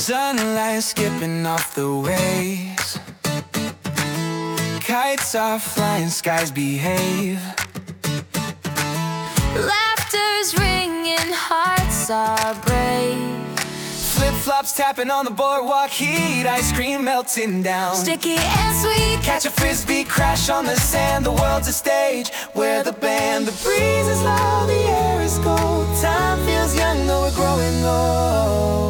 Sunlight skipping off the waves, kites are flying, skies behave. Laughter's ringing, hearts are brave. Flip-flops tapping on the boardwalk, heat, ice cream melting down. Sticky and sweet, Catch a frisbee, crash on the sand. The world's a stage where the band, the breeze is loud, the air is cold. Time feels young though we're growing old.